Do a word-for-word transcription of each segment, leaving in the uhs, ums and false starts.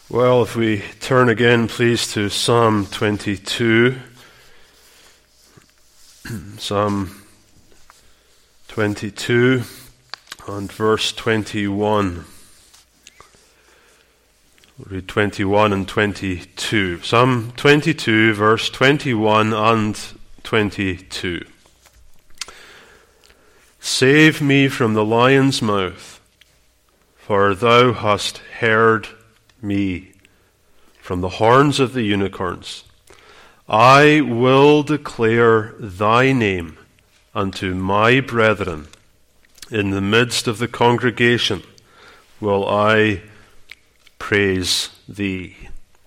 Well, if we turn again, please, to Psalm twenty-two. Psalm twenty-two and verse twenty-one. We'll read twenty-one and twenty-two. Psalm twenty-two, verse twenty-one and twenty-two. Save me from the lion's mouth, for thou hast heard me from the horns of the unicorns. I will declare thy name unto my brethren. In the midst of the congregation will I praise thee.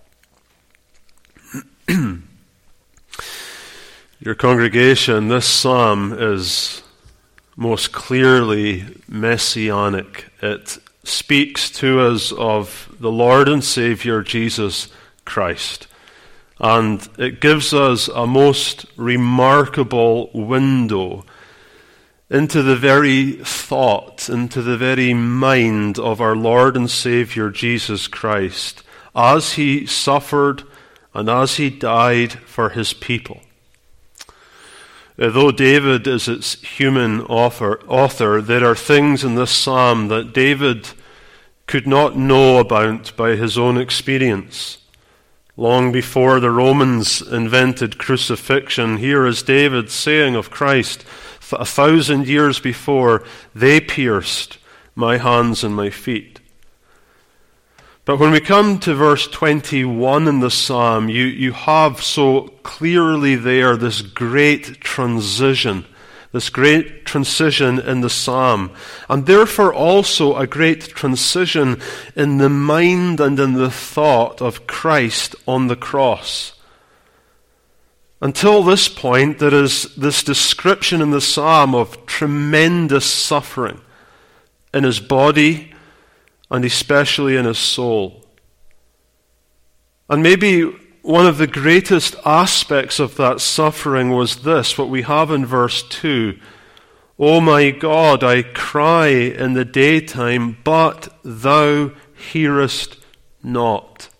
Your congregation, this psalm is most clearly messianic. It speaks to us of the Lord and Savior Jesus Christ. And it gives us a most remarkable window into the very thought, into the very mind of our Lord and Savior Jesus Christ, as he suffered and as he died for his people. Though David is its human author, author, there are things in this psalm that David could not know about by his own experience. Long before the Romans invented crucifixion, here is David saying of Christ, a thousand years before, they pierced my hands and my feet. But when we come to verse twenty-one in the psalm, you, you have so clearly there this great transition, this great transition in the psalm, and therefore also a great transition in the mind and in the thought of Christ on the cross. Until this point, there is this description in the psalm of tremendous suffering in his body and especially in his soul. And maybe one of the greatest aspects of that suffering was this, what we have in verse two. O my God, I cry in the daytime, but thou hearest not.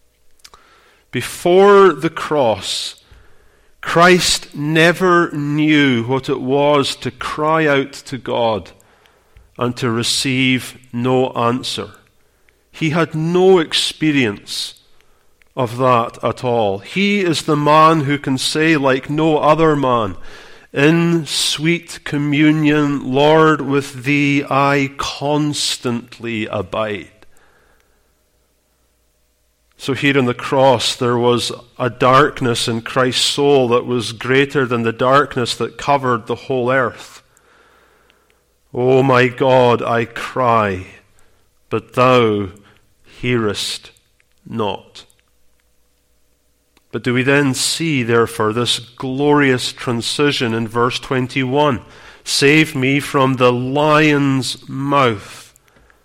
Before the cross, Christ never knew what it was to cry out to God and to receive no answer. He had no experience of that at all. He is the man who can say like no other man, in sweet communion, Lord, with thee I constantly abide. So here on the cross there was a darkness in Christ's soul that was greater than the darkness that covered the whole earth. O my God, I cry, but thou hearest not. But do we then see, therefore, this glorious transition in verse twenty-one? Save me from the lion's mouth,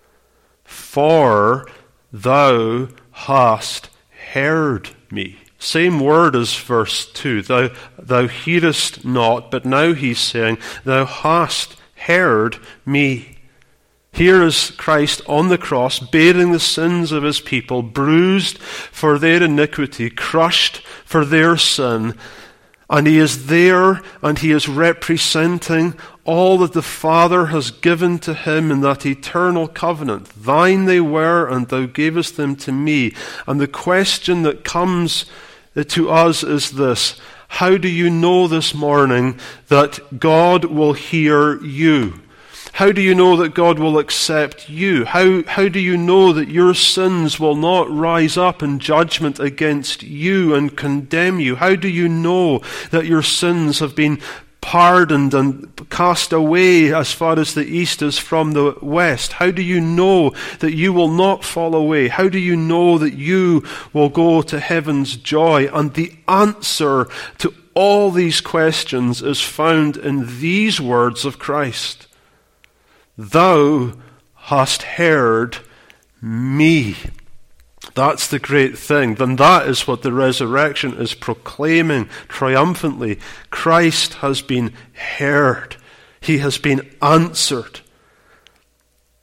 for thou hast heard me. Same word as verse two. Thou, thou hearest not, but now he's saying, thou hast heard me. Here is Christ on the cross, bearing the sins of his people, bruised for their iniquity, crushed for their sin. And he is there, and he is representing all that the Father has given to him in that eternal covenant. Thine they were, and thou gavest them to me. And the question that comes to us is this: how do you know this morning that God will hear you? How do you know that God will accept you? How, how do you know that your sins will not rise up in judgment against you and condemn you? How do you know that your sins have been pardoned and cast away as far as the east is from the west? How do you know that you will not fall away? How do you know that you will go to heaven's joy? And the answer to all these questions is found in these words of Christ. Thou hast heard me. That's the great thing. Then that is what the resurrection is proclaiming triumphantly. Christ has been heard. He has been answered.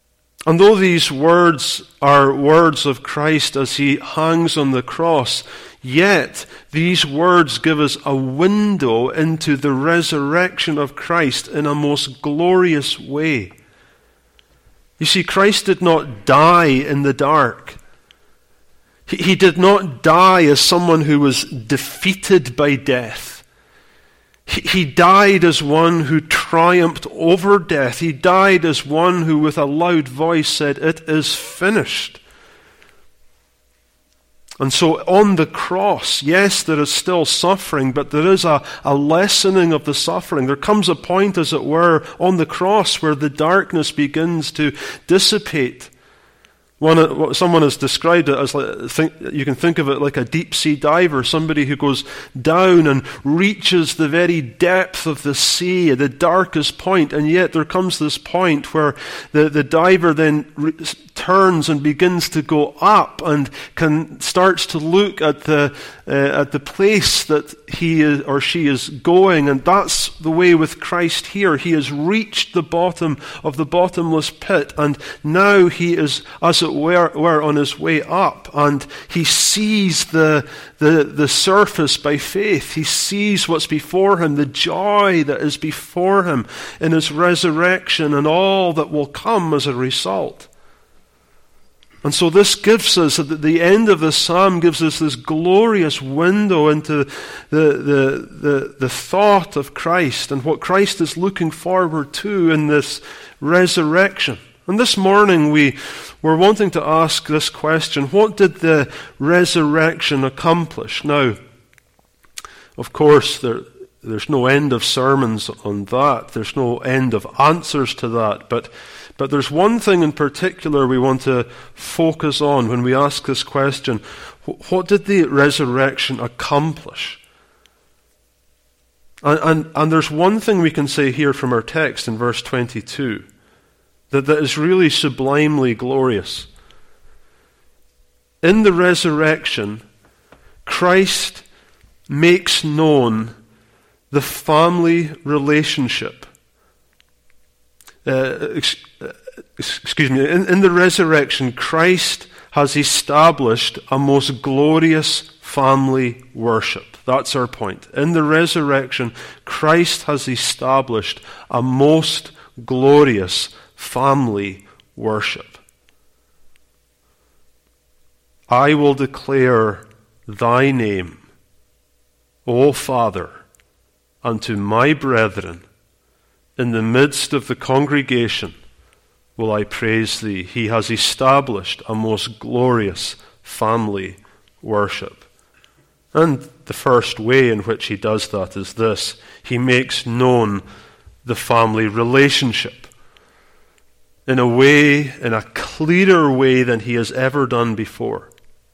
And though these words are words of Christ as he hangs on the cross, yet these words give us a window into the resurrection of Christ in a most glorious way. You see, Christ did not die in the dark. He, he did not die as someone who was defeated by death. He died as one who triumphed over death. He died as one who with a loud voice said, "It is finished." And so on the cross, yes, there is still suffering, but there is a, a lessening of the suffering. There comes a point, as it were, on the cross where the darkness begins to dissipate. One, someone has described it as, like, think, you can think of it like a deep-sea diver, somebody who goes down and reaches the very depth of the sea, the darkest point, and yet there comes this point where the, the diver then re- turns and begins to go up and can starts to look at the uh, at the place that he is, or she is going, and that's the way with Christ here. He has reached the bottom of the bottomless pit, and now he is, as it were, were on his way up, and he sees the, the the surface by faith. He sees what's before him, the joy that is before him in his resurrection and all that will come as a result. And so this gives us, at the end of the psalm, gives us this glorious window into the, the, the, the thought of Christ and what Christ is looking forward to in this resurrection. And this morning we were wanting to ask this question: what did the resurrection accomplish? Now, of course, there, there's no end of sermons on that. There's no end of answers to that. But But there's one thing in particular we want to focus on when we ask this question: what did the resurrection accomplish? And, and, and there's one thing we can say here from our text in verse twenty-two that, that is really sublimely glorious. In the resurrection, Christ makes known the family relationship. Uh, excuse me, in, in the resurrection, Christ has established a most glorious family worship. That's our point. In the resurrection, Christ has established a most glorious family worship. I will declare thy name, O Father, unto my brethren. In the midst of the congregation will I praise thee. He has established a most glorious family worship. And the first way in which he does that is this: he makes known the family relationship in a way, in a clearer way than he has ever done before.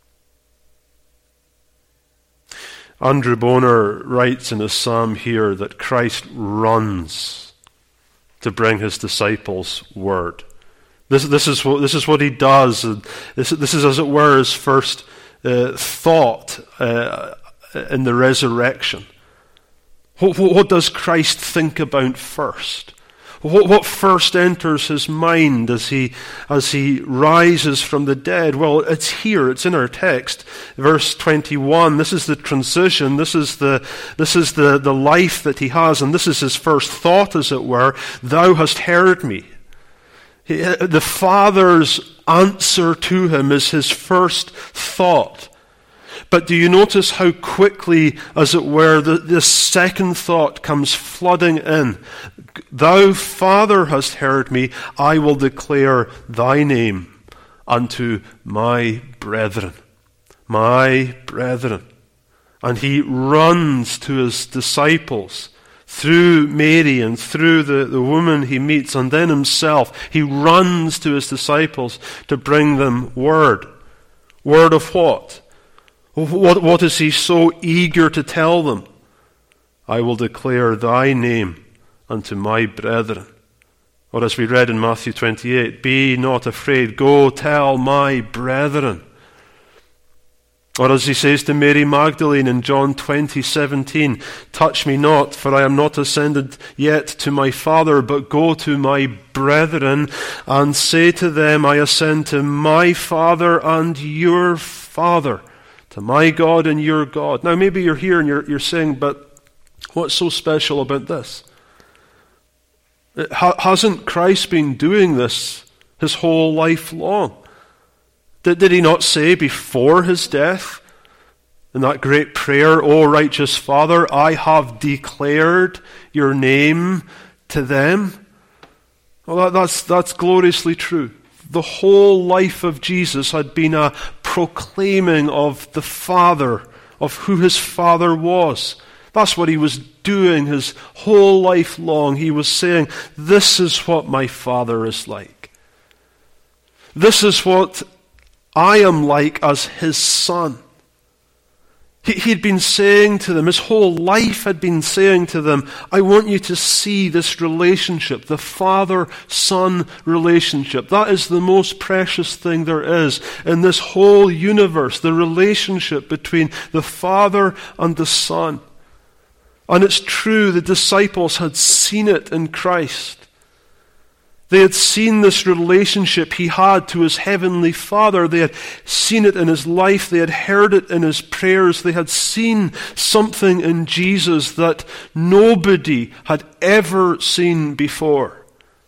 Andrew Bonar writes in his psalm here that Christ runs to bring his disciples word. This, this, is, what, this is what he does. This, this is, as it were, his first uh, thought uh, in the resurrection. What, what, what does Christ think about first? What, what first enters his mind as he as he rises from the dead? Well, it's here. It's in our text, verse twenty-one. This is the transition. This is the this is the, the life that he has, and this is his first thought, as it were. Thou hast heard me. He, the Father's answer to him is his first thought. But do you notice how quickly, as it were, the, this second thought comes flooding in? Thou, Father, hast heard me. I will declare thy name unto my brethren. My brethren. And he runs to his disciples through Mary and through the, the woman he meets, and then himself. He runs to his disciples to bring them word. Word of what? What, what is he so eager to tell them? I will declare thy name unto my brethren. Or as we read in Matthew twenty-eight, be not afraid, go tell my brethren. Or as he says to Mary Magdalene in John twenty seventeen, touch me not, for I am not ascended yet to my Father, but go to my brethren and say to them, I ascend to my Father and your Father, to my God and your God. Now maybe you're here and you're, you're saying, but what's so special about this? Hasn't Christ been doing this his whole life long? Did, did he not say before his death in that great prayer, O righteous Father, I have declared your name to them? Well, that, that's, that's gloriously true. The whole life of Jesus had been a proclaiming of the Father, of who his Father was. That's what he was doing his whole life long. He was saying, this is what my Father is like. This is what I am like as his son. He, he'd been saying to them, his whole life had been saying to them, I want you to see this relationship, the father-son relationship. That is the most precious thing there is in this whole universe, the relationship between the Father and the Son. And it's true, the disciples had seen it in Christ. They had seen this relationship he had to his heavenly Father. They had seen it in his life. They had heard it in his prayers. They had seen something in Jesus that nobody had ever seen before.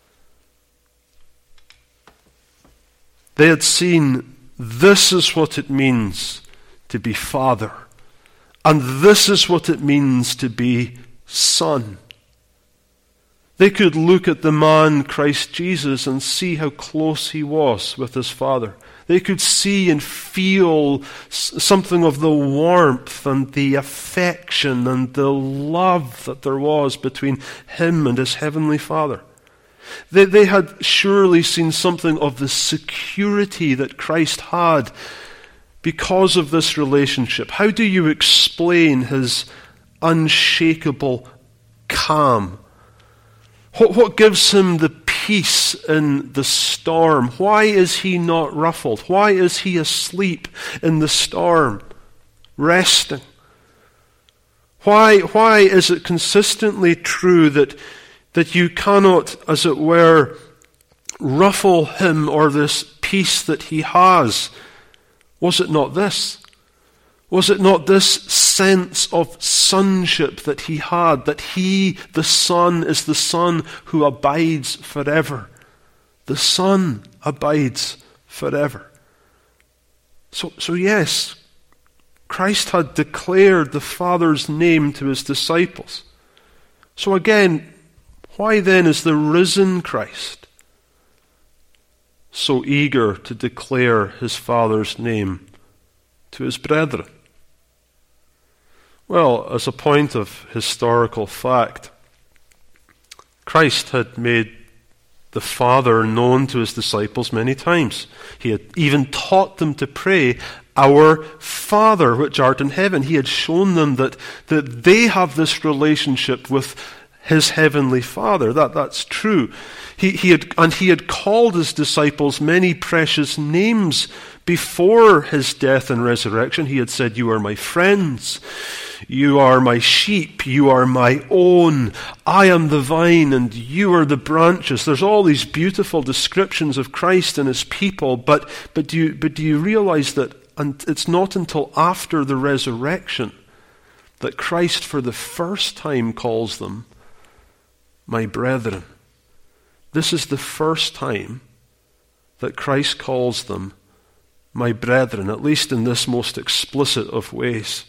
They had seen, this is what it means to be Father. And this is what it means to be Son. They could look at the man, Christ Jesus, and see how close he was with his Father. They could see and feel something of the warmth and the affection and the love that there was between him and his heavenly Father. They, they had surely seen something of the security that Christ had because of this relationship. How do you explain his unshakable calm? What, what gives him the peace in the storm? Why is he not ruffled? Why is he asleep in the storm, resting? Why, why is it consistently true that, that you cannot, as it were, ruffle him or this peace that he has? Was it not this? Was it not this sense of sonship that he had, that he, the Son, is the Son who abides forever? The Son abides forever. So, so yes, Christ had declared the Father's name to his disciples. So again, why then is the risen Christ so eager to declare his Father's name to his brethren? Well, as a point of historical fact, Christ had made the Father known to his disciples many times. He had even taught them to pray, Our Father which art in heaven. He had shown them that, that they have this relationship with his heavenly Father. That, that's true. He, he had, and he had called his disciples many precious names before his death and resurrection. He had said, you are my friends. You are my sheep. You are my own. I am the vine and you are the branches. There's all these beautiful descriptions of Christ and his people. But, but, do, you, but do you realize that and it's not until after the resurrection that Christ for the first time calls them my brethren? This is the first time that Christ calls them my brethren, at least in this most explicit of ways.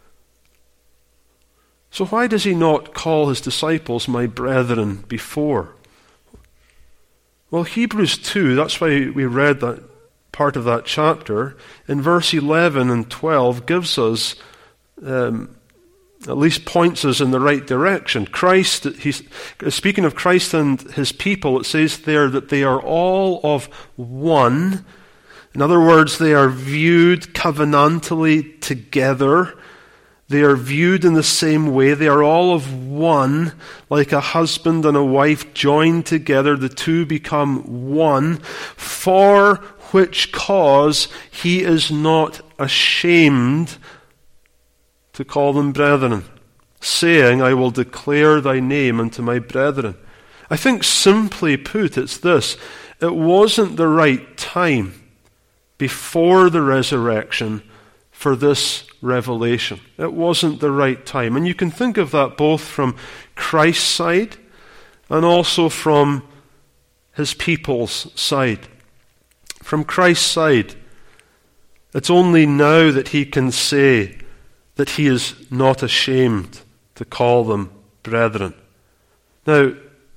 So why does he not call his disciples my brethren before? Well, Hebrews two, that's why we read that part of that chapter, in verse eleven and twelve gives us, um, at least points us in the right direction. Christ, he's, speaking of Christ and his people, it says there that they are all of one. In other words, they are viewed covenantally together. They are viewed in the same way. They are all of one, like a husband and a wife joined together. The two become one. For which cause he is not ashamed to call them brethren, saying, I will declare thy name unto my brethren. I think simply put, it's this. It wasn't the right time before the resurrection for this revelation. It wasn't the right time. And you can think of that both from Christ's side and also from his people's side. From Christ's side, it's only now that he can say that he is not ashamed to call them brethren. Now,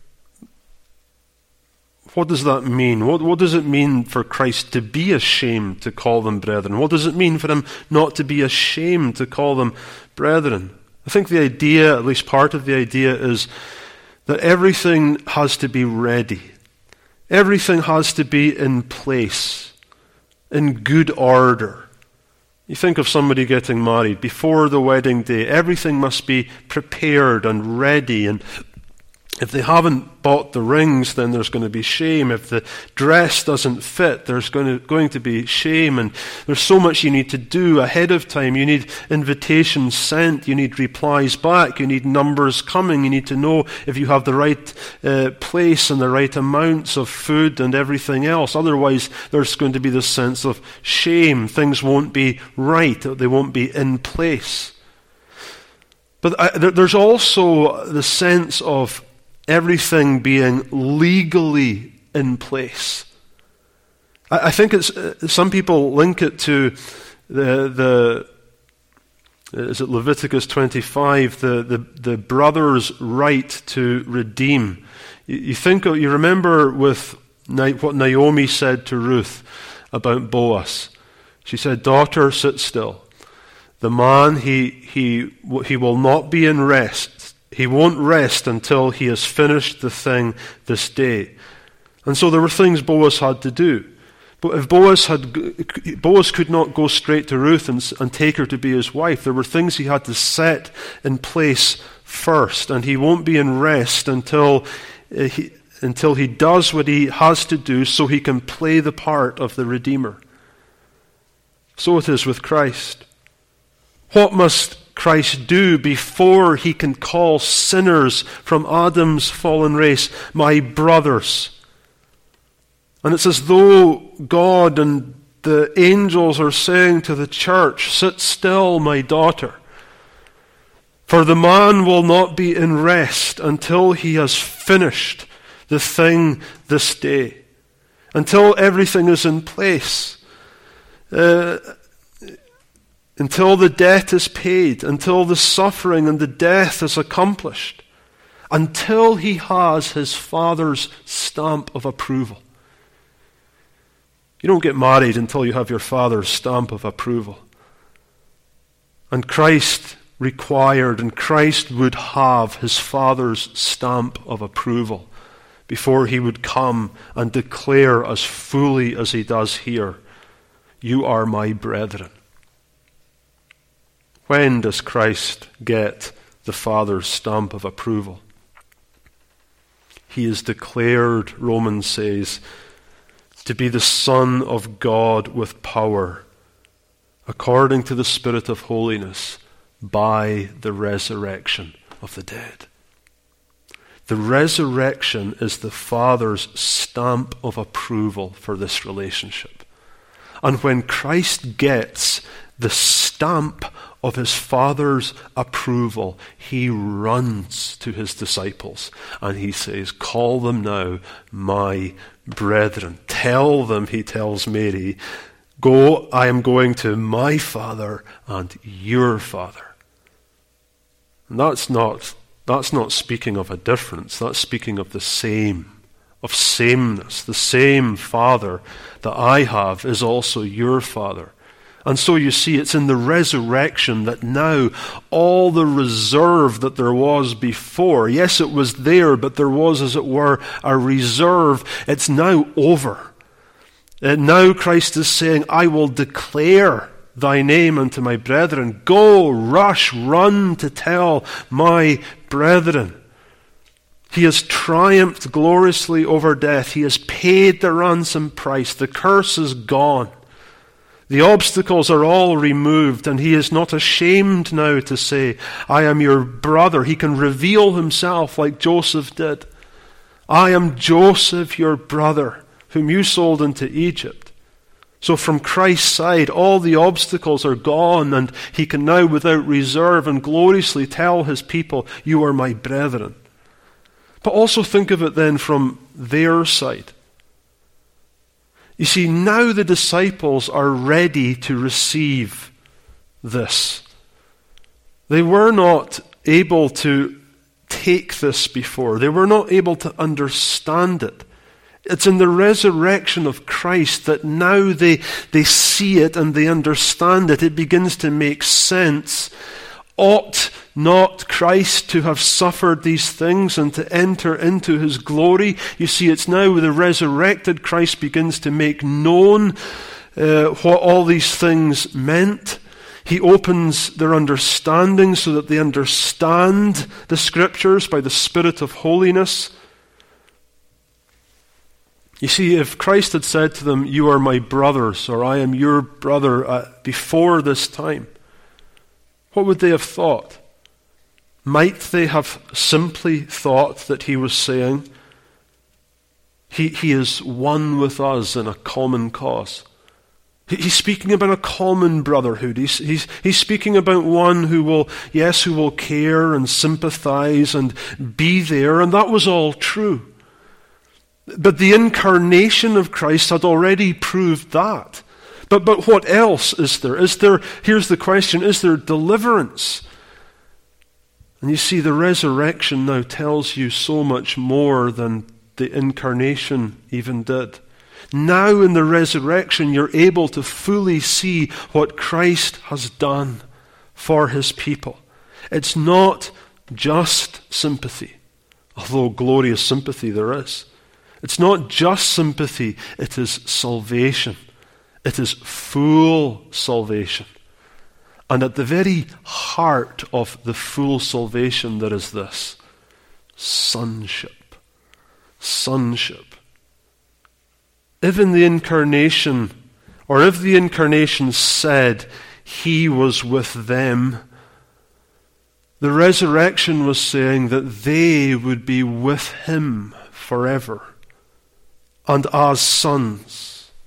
what does that mean? What, what does it mean for Christ to be ashamed to call them brethren? What does it mean for him not to be ashamed to call them brethren? I think the idea, at least part of the idea, is that everything has to be ready. Everything has to be in place, in good order. You think of somebody getting married. Before the wedding day, everything must be prepared and ready. And if they haven't bought the rings, then there's going to be shame. If the dress doesn't fit, there's going to, going to be shame. And there's so much you need to do ahead of time. You need invitations sent. You need replies back. You need numbers coming. You need to know if you have the right uh, place and the right amounts of food and everything else. Otherwise, there's going to be this sense of shame. Things won't be right. They won't be in place. But I, there, there's also the sense of everything being legally in place. I, I think it's uh, some people link it to the the is it Leviticus twenty-five, the the, the brother's right to redeem. You, you think of, you remember with what Naomi said to Ruth about Boaz. She said, "Daughter, sit still. The man he he he will not be in rest. He won't rest until he has finished the thing this day." And so there were things Boaz had to do. But if Boaz had, Boaz could not go straight to Ruth and, and take her to be his wife. There were things he had to set in place first, and he won't be in rest until uh, he, until he does what he has to do so he can play the part of the Redeemer. So it is with Christ. What must Christ do before he can call sinners from Adam's fallen race my brothers? And it's as though God and the angels are saying to the church, sit still, my daughter. For the man will not be in rest until he has finished the thing this day. Until everything is in place. Uh, Until the debt is paid, until the suffering and the death is accomplished, until he has his Father's stamp of approval. You don't get married until you have your Father's stamp of approval. And Christ required, and Christ would have his Father's stamp of approval before he would come and declare as fully as he does here, you are my brethren. When does Christ get the Father's stamp of approval? He is declared, Romans says, to be the Son of God with power, according to the Spirit of holiness, by the resurrection of the dead. The resurrection is the Father's stamp of approval for this relationship. And when Christ gets the stamp of his Father's approval, he runs to his disciples and he says, call them now my brethren. Tell them, he tells Mary, go, I am going to my Father and your Father. And that's not, that's not speaking of a difference. That's speaking of the same, of sameness. The same Father that I have is also your Father. And so you see, it's in the resurrection that now all the reserve that there was before, yes, it was there, but there was, as it were, a reserve. It's now over. And now Christ is saying, I will declare thy name unto my brethren. Go, rush, run to tell my brethren. He has triumphed gloriously over death. He has paid the ransom price. The curse is gone. The obstacles are all removed, and he is not ashamed now to say, I am your brother. He can reveal himself like Joseph did. I am Joseph, your brother, whom you sold into Egypt. So from Christ's side, all the obstacles are gone, and he can now without reserve and gloriously tell his people, you are my brethren. But also think of it then from their side. You see, now the disciples are ready to receive this. They were not able to take this before. They were not able to understand it. It's in the resurrection of Christ that now they, they see it and they understand it. It begins to make sense. Ought not Christ to have suffered these things and to enter into his glory? You see, it's now the resurrected Christ begins to make known uh, what all these things meant. He opens their understanding so that they understand the Scriptures by the Spirit of holiness. You see, if Christ had said to them, you are my brothers, or I am your brother uh, before this time, what would they have thought? Might they have simply thought that he was saying, he, he is one with us in a common cause? He, he's speaking about a common brotherhood. He's, he's, he's speaking about one who will, yes, who will care and sympathize and be there, and that was all true. But the incarnation of Christ had already proved that. But but what else is there? Is there, here's the question, is there deliverance? And you see, the resurrection now tells you so much more than the incarnation even did. Now in the resurrection, you're able to fully see what Christ has done for his people. It's not just sympathy, although glorious sympathy there is. It's not just sympathy, it is salvation. It is full salvation. And at the very heart of the full salvation there is this: sonship. Sonship. If in the incarnation, or if the incarnation said he was with them, the resurrection was saying that they would be with him forever and as sons.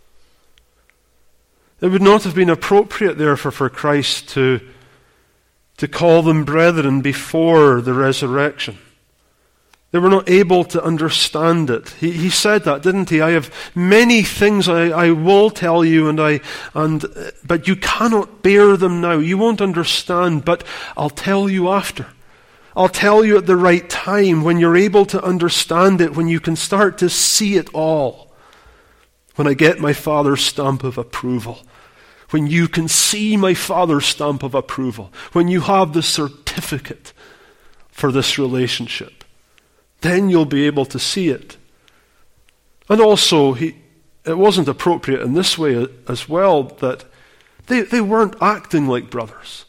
It would not have been appropriate, therefore, for Christ to, to call them brethren before the resurrection. They were not able to understand it. He, he said that, didn't he? I have many things I, I will tell you, and I and but you cannot bear them now. You won't understand, but I'll tell you after. I'll tell you at the right time, when you're able to understand it, when you can start to see it all. When I get my Father's stamp of approval. When you can see my Father's stamp of approval. When you have the certificate for this relationship. Then you'll be able to see it. And also, he, it wasn't appropriate in this way as well, that they, they weren't acting like brothers.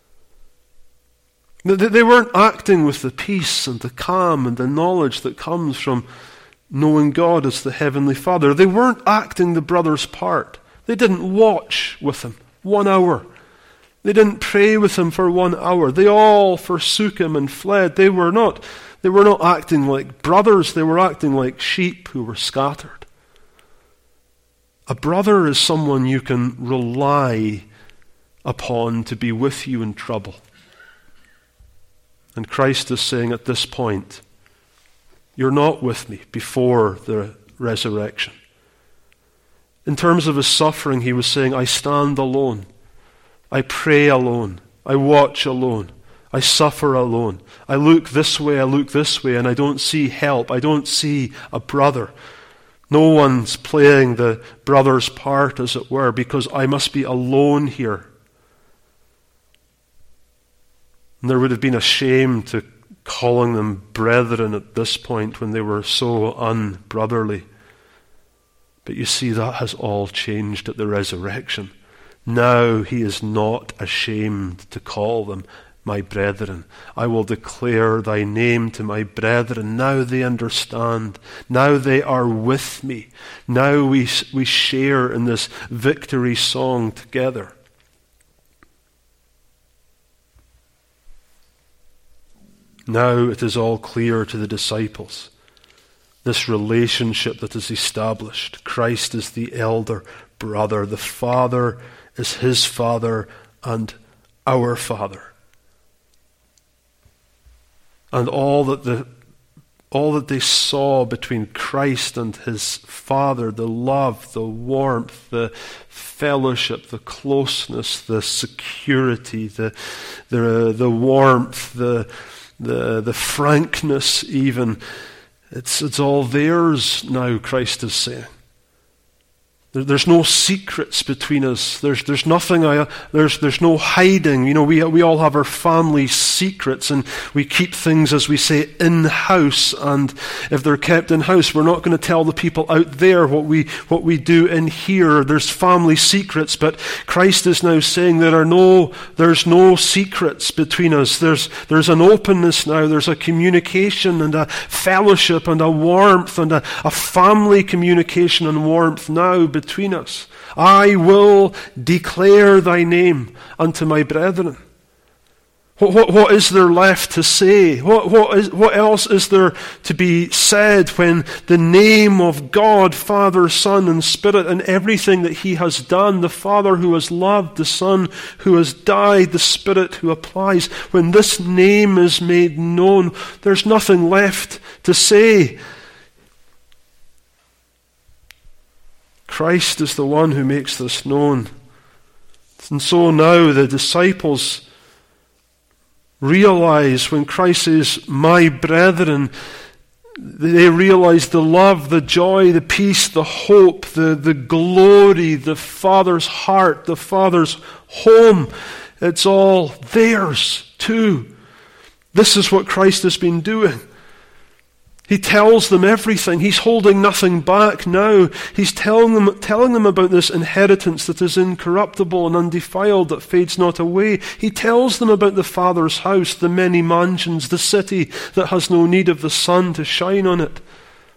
They, they weren't acting with the peace and the calm and the knowledge that comes from knowing God as the Heavenly Father. They weren't acting the brother's part. They didn't watch with him one hour. They didn't pray with him for one hour. They all forsook him and fled. They were not, they were not acting like brothers. They were acting like sheep who were scattered. A brother is someone you can rely upon to be with you in trouble. And Christ is saying at this point, you're not with me before the resurrection. In terms of his suffering, he was saying, I stand alone. I pray alone. I watch alone. I suffer alone. I look this way, I look this way, and I don't see help. I don't see a brother. No one's playing the brother's part, as it were, because I must be alone here. And there would have been a shame to calling them brethren at this point when they were so unbrotherly. But you see, that has all changed at the resurrection. Now he is not ashamed to call them my brethren. I will declare thy name to my brethren. Now they understand. Now they are with me. Now we, we share in this victory song together. Now it is all clear to the disciples. This relationship that is established. Christ is the elder brother. The Father is his Father and our Father. And all that the all that they saw between Christ and his Father, the love, the warmth, the fellowship, the closeness, the security, the the the warmth, the the the frankness even, it's it's all theirs now, Christ is saying. There's no secrets between us. There's there's nothing. I, there's there's no hiding. You know, we we all have our family secrets, and we keep things, as we say, in house. And if they're kept in house, we're not going to tell the people out there what we what we do in here. There's family secrets, but Christ is now saying there are no there's no secrets between us. There's there's an openness now. There's a communication and a fellowship and a warmth and a, a family communication and warmth now between us. I will declare thy name unto my brethren. What, what, what is there left to say? What, what, is, what else is there to be said when the name of God, Father, Son, and Spirit, and everything that he has done, the Father who has loved, the Son who has died, the Spirit who applies, when this name is made known, there's nothing left to say. Christ is the one who makes this known. And so now the disciples realize when Christ says, my brethren, they realize the love, the joy, the peace, the hope, the, the glory, the Father's heart, the Father's home. It's all theirs too. This is what Christ has been doing. He tells them everything. He's holding nothing back now. He's telling them, telling them about this inheritance that is incorruptible and undefiled, that fades not away. He tells them about the Father's house, the many mansions, the city that has no need of the sun to shine on it.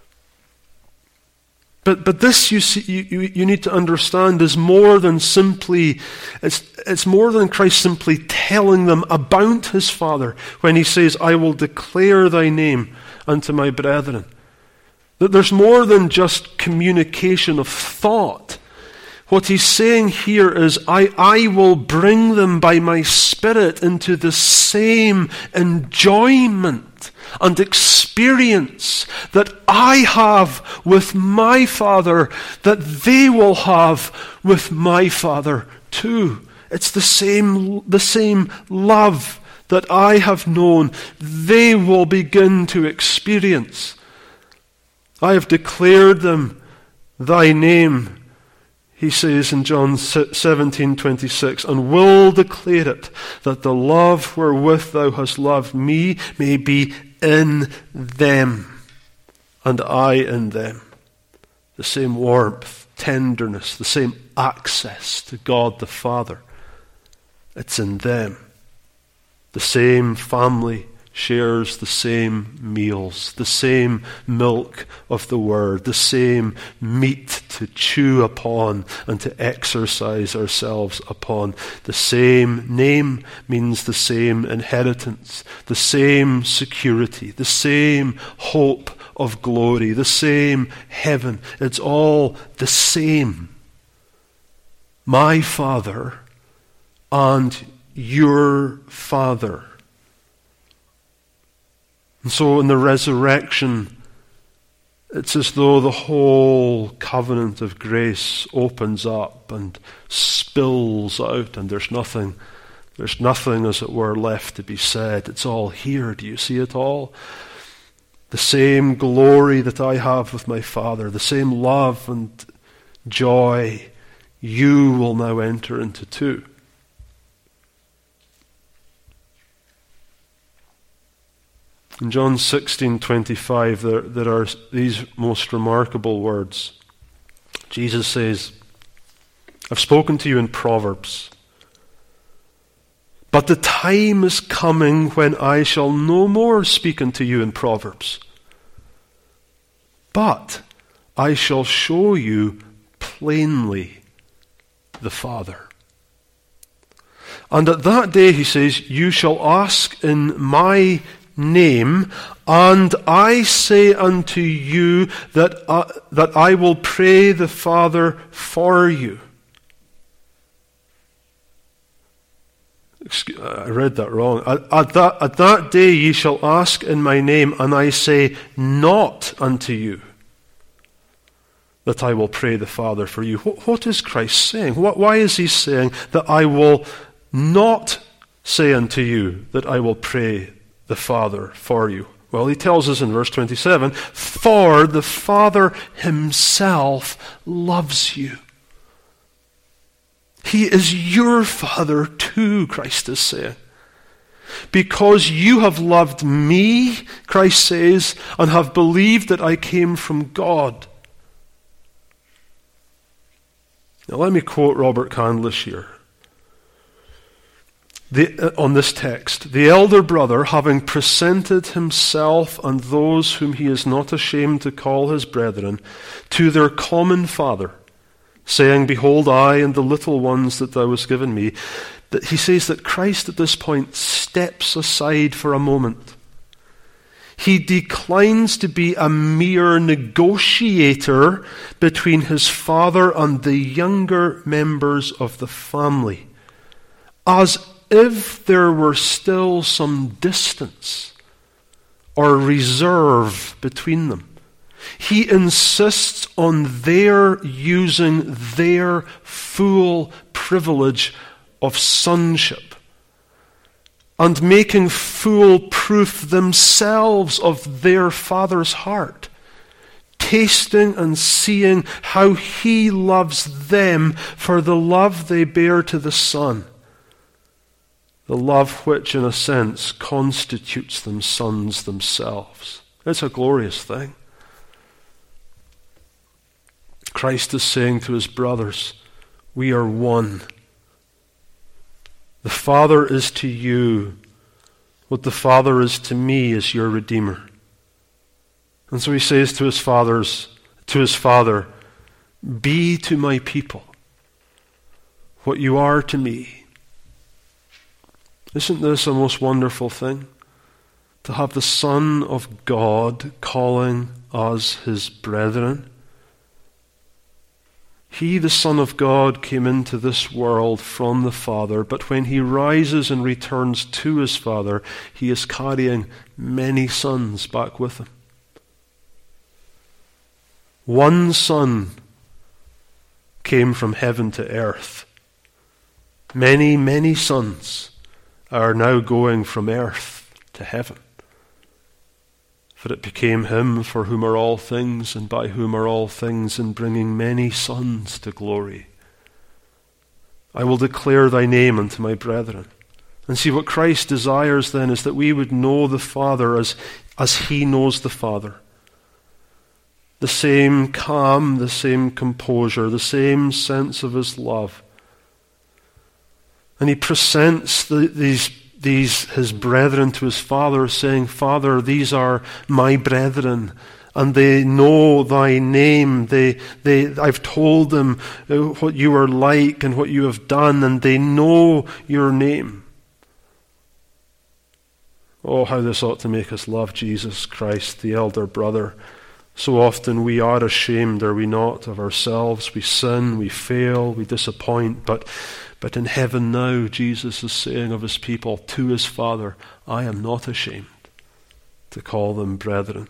But but this, you see, you, you need to understand, is more than simply, it's, it's more than Christ simply telling them about his Father when he says, I will declare thy name unto my brethren. That there's more than just communication of thought. What he's saying here is, I, I will bring them by my Spirit into the same enjoyment and experience that I have with my Father, that they will have with my Father too. It's the same, the same love that I have known, they will begin to experience. I have declared them thy name, he says in John seventeen twenty-six, and will declare it, that the love wherewith thou hast loved me may be in them, and I in them. The same warmth, tenderness, the same access to God the Father. It's in them. The same family shares the same meals, the same milk of the Word, the same meat to chew upon and to exercise ourselves upon. The same name means the same inheritance, the same security, the same hope of glory, the same heaven. It's all the same. My Father and your Father. And so in the resurrection, it's as though the whole covenant of grace opens up and spills out, and there's nothing, there's nothing, as it were, left to be said. It's all here. Do you see it all? The same glory that I have with my Father, the same love and joy, you will now enter into too. In John sixteen twenty-five, there, there are these most remarkable words. Jesus says, I've spoken to you in Proverbs, But the time is coming when I shall no more speak unto you in proverbs, but I shall show you plainly the Father. And at that day, he says, you shall ask in my name, and I say unto you that I, that I will pray the Father for you. Excuse, I read that wrong. At, at, that, at that day ye shall ask in my name, and I say not unto you that I will pray the Father for you. What, what is Christ saying? What, why is he saying that I will not say unto you that I will pray the Father for you? Well, he tells us in verse twenty-seven, for the Father himself loves you. He is your Father too, Christ is saying. Because you have loved me, Christ says, and have believed that I came from God. Now let me quote Robert Candlish here. The, uh, on this text, the elder brother, having presented himself and those whom he is not ashamed to call his brethren, to their common Father, saying, behold, I and the little ones that thou hast given me, that he says that Christ at this point steps aside for a moment. He declines to be a mere negotiator between his Father and the younger members of the family, as if there were still some distance or reserve between them. He insists on their using their full privilege of sonship and making full proof themselves of their Father's heart, tasting and seeing how he loves them for the love they bear to the Son, the love which, in a sense, constitutes them sons themselves. It's a glorious thing. Christ is saying to his brothers, we are one. The Father is to you what the Father is to me as your Redeemer. And so he says to his fathers, to his Father, be to my people what you are to me. Isn't this a most wonderful thing? To have the Son of God calling us his brethren. He, the Son of God, came into this world from the Father, but when he rises and returns to his Father, he is carrying many sons back with him. One Son came from heaven to earth. Many, many sons are now going from earth to heaven. For it became him for whom are all things, and by whom are all things, in bringing many sons to glory. I will declare thy name unto my brethren. And see, what Christ desires then is that we would know the Father as, as he knows the Father. The same calm, the same composure, the same sense of his love. And he presents the, these These his brethren to his Father, saying, Father, these are my brethren, and they know thy name. They, they, I've told them what you are like and what you have done, and they know your name. Oh, how this ought to make us love Jesus Christ, the elder brother. So often we are ashamed, are we not, of ourselves. We sin, we fail, we disappoint, but But in heaven now, Jesus is saying of his people to his Father, I am not ashamed to call them brethren.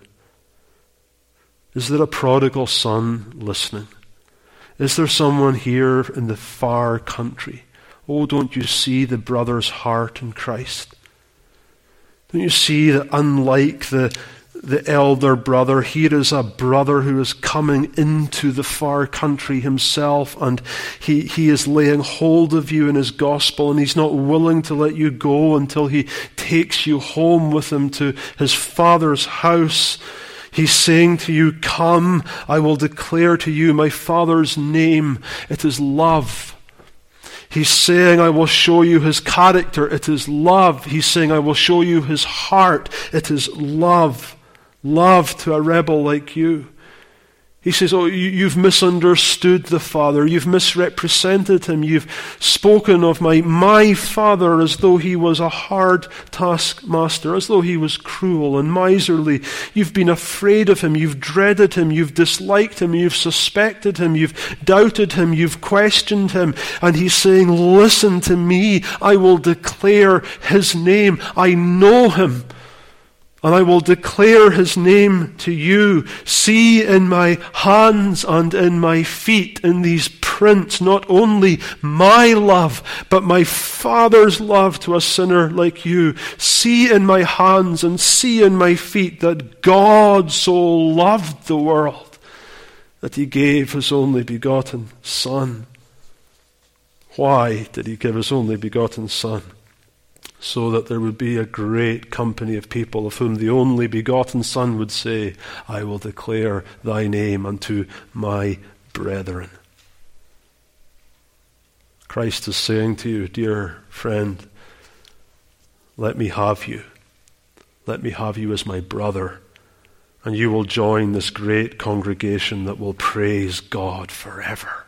Is there a prodigal son listening? Is there someone here in the far country? Oh, don't you see the brother's heart in Christ? Don't you see that unlike the the elder brother, here is a brother who is coming into the far country himself, and he, he is laying hold of you in his gospel, and he's not willing to let you go until he takes you home with him to his Father's house. He's saying to you, come, I will declare to you my Father's name. It is love. He's saying, I will show you his character. It is love. He's saying, I will show you his heart. It is love. Love to a rebel like you. He says, oh, you've misunderstood the Father. You've misrepresented him. You've spoken of my, my Father as though he was a hard taskmaster, as though he was cruel and miserly. You've been afraid of him. You've dreaded him. You've disliked him. You've suspected him. You've doubted him. You've questioned him. And he's saying, listen to me. I will declare his name. I know him. And I will declare his name to you. See in my hands and in my feet, in these prints, not only my love, but my Father's love to a sinner like you. See in my hands and see in my feet that God so loved the world that he gave his only begotten Son. Why did he give his only begotten Son? So that there would be a great company of people of whom the only begotten Son would say, I will declare thy name unto my brethren. Christ is saying to you, dear friend, let me have you. Let me have you as my brother, and you will join this great congregation that will praise God forever.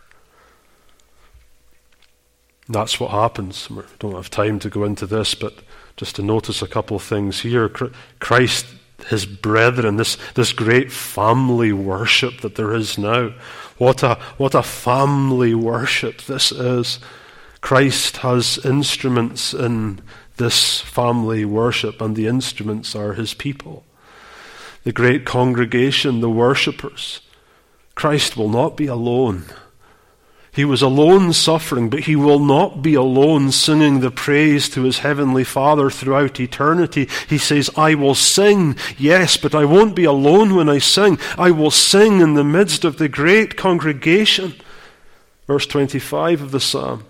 That's what happens. We don't have time to go into this, but just to notice a couple of things here. Christ, his brethren, this, this great family worship that there is now. What a, what a family worship this is. Christ has instruments in this family worship, and the instruments are his people. The great congregation, the worshippers. Christ will not be alone. He was alone suffering, but he will not be alone singing the praise to his heavenly Father throughout eternity. He says, I will sing, yes, but I won't be alone when I sing. I will sing in the midst of the great congregation. Verse twenty-five of the Psalm.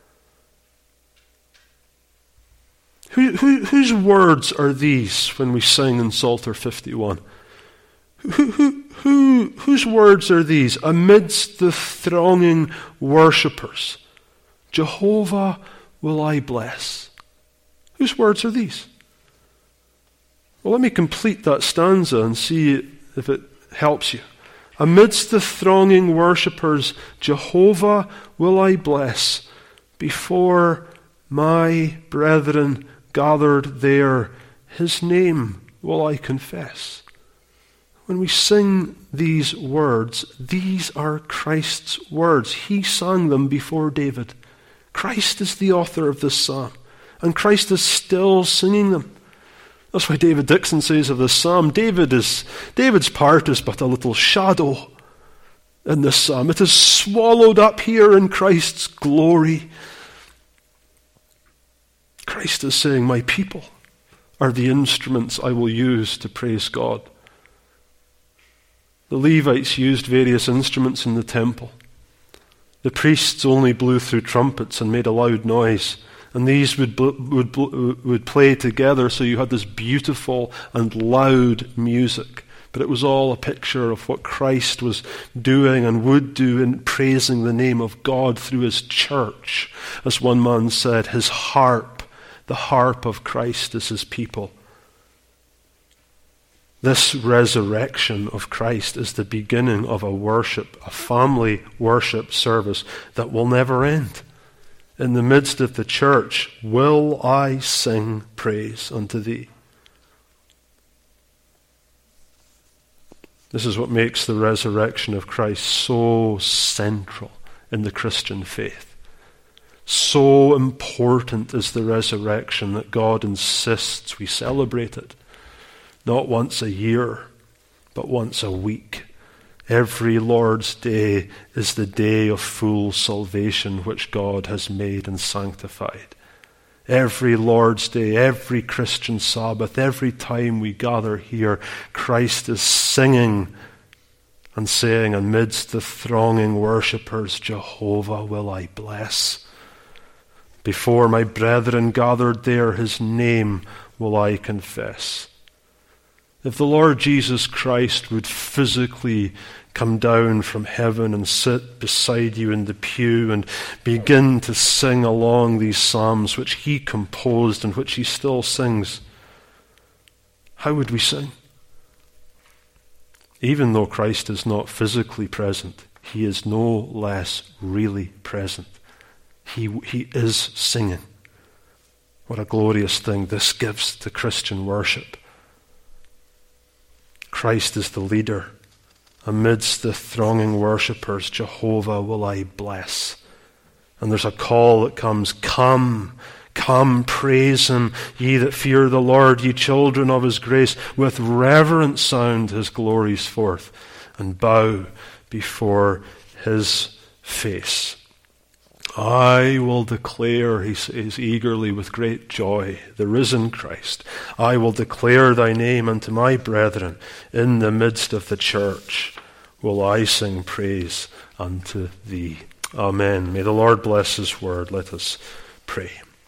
Who, who, whose words are these when we sing in Psalter fifty-one? Who, who, who, whose words are these? Amidst the thronging worshippers, Jehovah will I bless. Whose words are these? Well, let me complete that stanza and see if it helps you. Amidst the thronging worshippers, Jehovah will I bless. Before my brethren gathered there, his name will I confess. When we sing these words, these are Christ's words. He sang them before David. Christ is the author of this psalm, and Christ is still singing them. That's why David Dixon says of this psalm, David is, David's part is but a little shadow in this psalm. It is swallowed up here in Christ's glory. Christ is saying, my people are the instruments I will use to praise God. The Levites used various instruments in the temple. The priests only blew through trumpets and made a loud noise, and these would bl- would bl- would play together, so you had this beautiful and loud music. But it was all a picture of what Christ was doing and would do in praising the name of God through his church. As one man said, his harp, the harp of Christ is his people. This resurrection of Christ is the beginning of a worship, a family worship service that will never end. In the midst of the church, will I sing praise unto thee. This is what makes the resurrection of Christ so central in the Christian faith. So important is the resurrection that God insists we celebrate it. Not once a year, but once a week. Every Lord's Day is the day of full salvation which God has made and sanctified. Every Lord's Day, every Christian Sabbath, every time we gather here, Christ is singing and saying amidst the thronging worshippers, Jehovah will I bless. Before my brethren gathered there, his name will I confess. If the Lord Jesus Christ would physically come down from heaven and sit beside you in the pew and begin to sing along these psalms which he composed and which he still sings, how would we sing? Even though Christ is not physically present, he is no less really present. He, he is singing. What a glorious thing this gives to Christian worship. Christ is the leader. Amidst the thronging worshippers, Jehovah will I bless. And there's a call that comes, come, come, praise him, ye that fear the Lord, ye children of his grace, with reverent sound his glories forth, and bow before his face. I will declare, he says eagerly with great joy, the risen Christ. I will declare thy name unto my brethren. In the midst of the church will I sing praise unto thee. Amen. May the Lord bless his word. Let us pray.